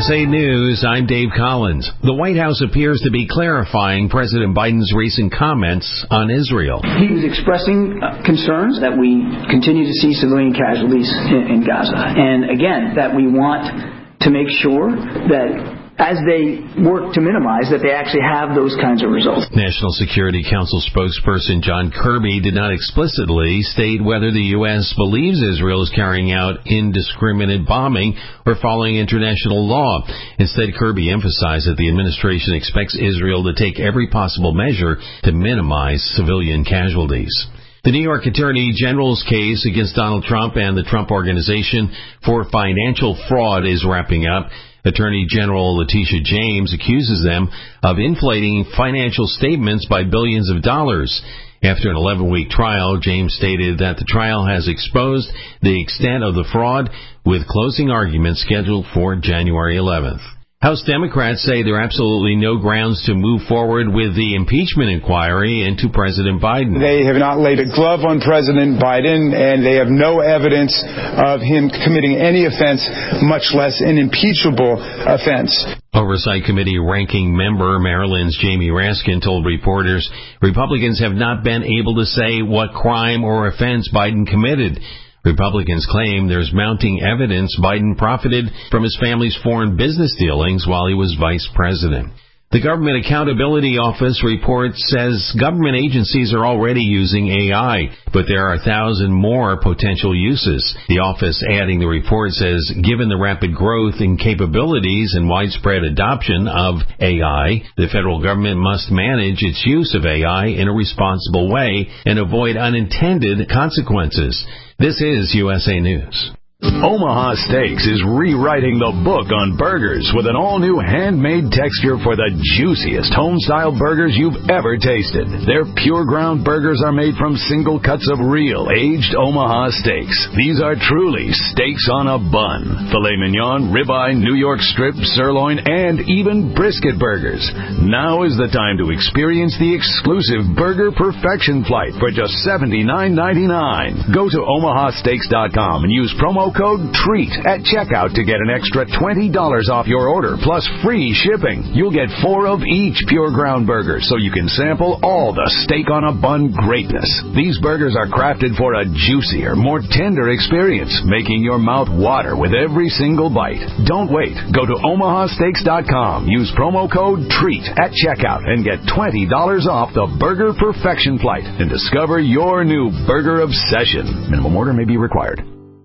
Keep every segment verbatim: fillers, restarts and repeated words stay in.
S A News, I'm Dave Collins. The White House appears to be clarifying President Biden's recent comments on Israel. He was expressing uh, concerns that we continue to see civilian casualties in, in Gaza. And again, that we want to make sure that as they work to minimize, that they actually have those kinds of results. National Security Council spokesperson John Kirby did not explicitly state whether the U S believes Israel is carrying out indiscriminate bombing or following international law. Instead, Kirby emphasized that the administration expects Israel to take every possible measure to minimize civilian casualties. The New York Attorney General's case against Donald Trump and the Trump Organization for financial fraud is wrapping up. Attorney General Letitia James accuses them of inflating financial statements by billions of dollars. After an eleven-week trial, James stated that the trial has exposed the extent of the fraud, with closing arguments scheduled for January eleventh. House Democrats say there are absolutely no grounds to move forward with the impeachment inquiry into President Biden. They have not laid a glove on President Biden, and they have no evidence of him committing any offense, much less an impeachable offense. Oversight Committee ranking member Maryland's Jamie Raskin told reporters Republicans have not been able to say what crime or offense Biden committed. Republicans claim there's mounting evidence Biden profited from his family's foreign business dealings while he was vice president. The Government Accountability Office report says government agencies are already using A I, but there are a thousand more potential uses. The office adding the report says, given the rapid growth in capabilities and widespread adoption of A I, the federal government must manage its use of A I in a responsible way and avoid unintended consequences. This is U S A News. Omaha Steaks is rewriting the book on burgers with an all-new handmade texture for the juiciest home-style burgers you've ever tasted. Their pure ground burgers are made from single cuts of real, aged Omaha steaks. These are truly steaks on a bun. Filet mignon, ribeye, New York strip, sirloin, and even brisket burgers. Now is the time to experience the exclusive Burger Perfection Flight for just seventy-nine ninety-nine. Go to omaha steaks dot com and use promo code TREAT at checkout to get an extra twenty dollars off your order, plus free shipping. You'll get four of each pure ground burger, so you can sample all the steak on a bun greatness. These burgers are crafted for a juicier, more tender experience, making your mouth water with every single bite. Don't wait. Go to omaha steaks dot com. Use promo code TREAT at checkout and get twenty dollars off the Burger Perfection Flight and discover your new burger obsession. Minimum order may be required.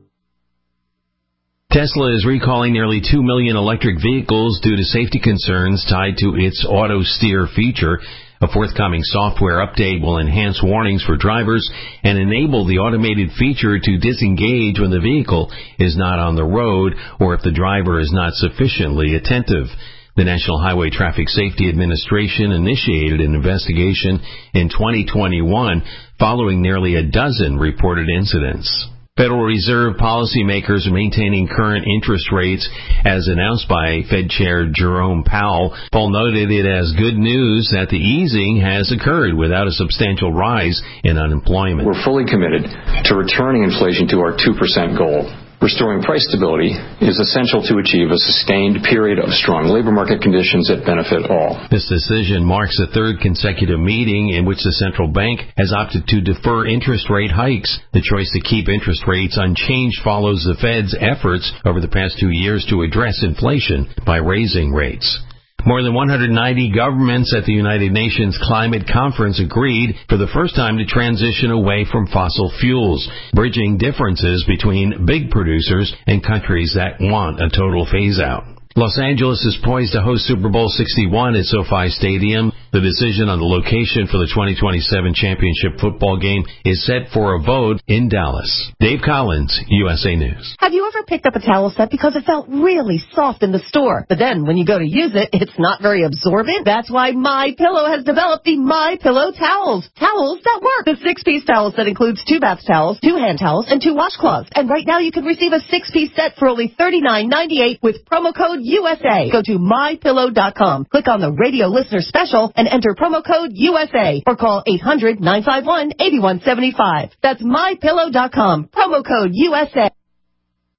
Tesla is recalling nearly two million electric vehicles due to safety concerns tied to its auto steer feature. A forthcoming software update will enhance warnings for drivers and enable the automated feature to disengage when the vehicle is not on the road or if the driver is not sufficiently attentive. The National Highway Traffic Safety Administration initiated an investigation in twenty twenty-one following nearly a dozen reported incidents. Federal Reserve policymakers are maintaining current interest rates as announced by Fed Chair Jerome Powell. Paul noted it as good news that the easing has occurred without a substantial rise in unemployment. We're fully committed to returning inflation to our two percent goal. Restoring price stability is essential to achieve a sustained period of strong labor market conditions that benefit all. This decision marks the third consecutive meeting in which the central bank has opted to defer interest rate hikes. The choice to keep interest rates unchanged follows the Fed's efforts over the past two years to address inflation by raising rates. More than one hundred ninety governments at the United Nations Climate Conference agreed for the first time to transition away from fossil fuels, bridging differences between big producers and countries that want a total phase-out. Los Angeles is poised to host Super Bowl sixty-one at SoFi Stadium. The decision on the location for the twenty twenty-seven championship football game is set for a vote in Dallas. Dave Collins, U S A News. Have you ever picked up a towel set because it felt really soft in the store, but then when you go to use it, it's not very absorbent? That's why MyPillow has developed the MyPillow towels. Towels that work. The six-piece towel set includes two bath towels, two hand towels, and two washcloths. And right now you can receive a six-piece set for only thirty-nine ninety-eight with promo code U S A. Go to my pillow dot com. Click on the radio listener special and enter promo code U S A or call eight hundred nine five one eight one seven five. That's my pillow dot com. Promo code U S A.